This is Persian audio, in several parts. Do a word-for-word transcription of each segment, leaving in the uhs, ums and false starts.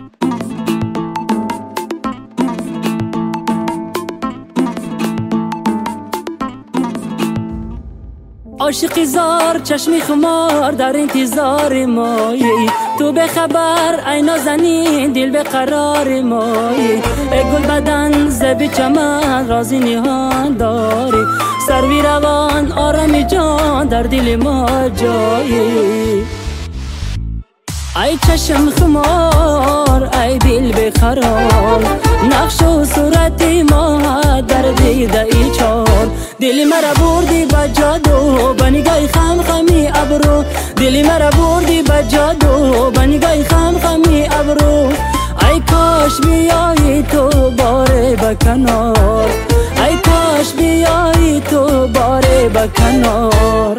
عاشقی زار چشمی خمار در انتظار مایی، تو به خبر ای نازنین دل به قرار مایی. ای گل بدن زبی چمن رازی نهان داری، سروی روان آرامی جان در دل ما جایی. ای چشم خمار ای دل بخرار، نقش و صورت ما در دیده ای چار. دلی مرا بردی با جادو با نگاه خم خمی ابرو، دلی مرا بردی با جادو با نگاه خم خمی ابرو. ای کاش بیایی تو باره با کنار، ای کاش بیایی تو باره با کنار.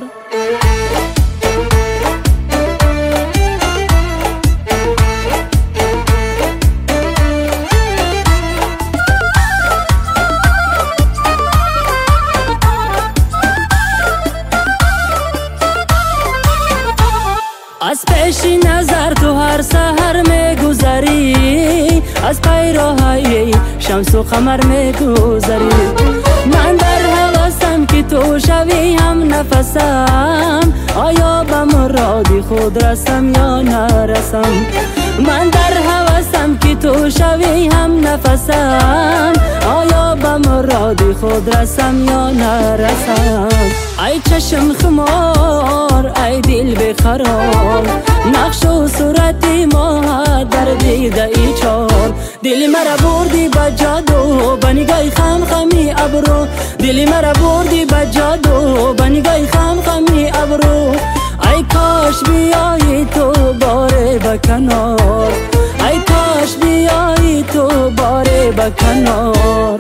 از پیش نظر تو هر سحر میگذری، از پیراهای شمس و قمر میگذری. من در حواسم که تو شوی هم نفسم، آیا به مرادی خود رسم یا نرسم. من در حواسم که تو شوی هم نفسم، آیا به مرادی خود رسم یا نرسم. ای چشم خمار ای دل بخرار، نقش و صورت ما در دیده ای چار. دلی مرا بردی با جادو با نگاه خم خمی ابرو، دلی مرا بردی با جادو با نگاه خم خمی ابرو. ای کاش بیایی تو باره با کنار، ای کاش بیایی تو باره با کنار.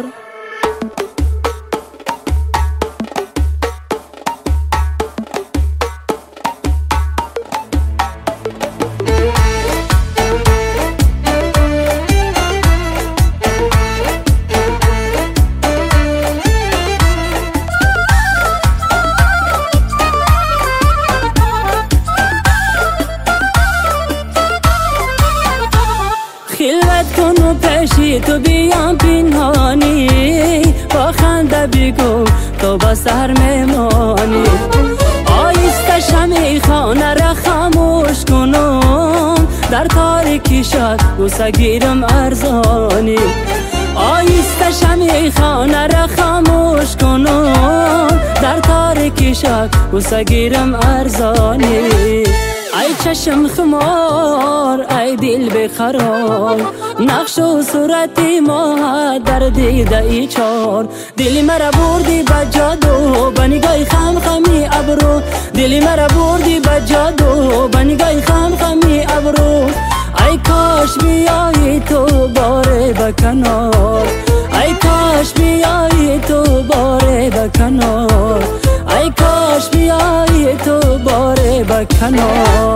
خلوت کن و پیشی تو بیام پنهانی، با خنده بگو تو با سهر میمانی. آیسته شمع خانه را خاموش کنم، در تاریکی شد بوسه گیرم ارزانی. آیسته شمع خانه را خاموش کنم، در تاریکی شد بوسه گیرم ارزانی. ای چشم خمار ای دل بخرار، نقش و صورت ما در دیده ای چار. دلی مرا بردی با جادو با نگاه خم خمی ابرو، دلی مرا بردی با جادو با نگاه خم خمی ابرو. ای کاش بیایی تو باره با کنار، ای کاش بیایی تو باره با کنار، ای کاش بیایی تو باره با کنار.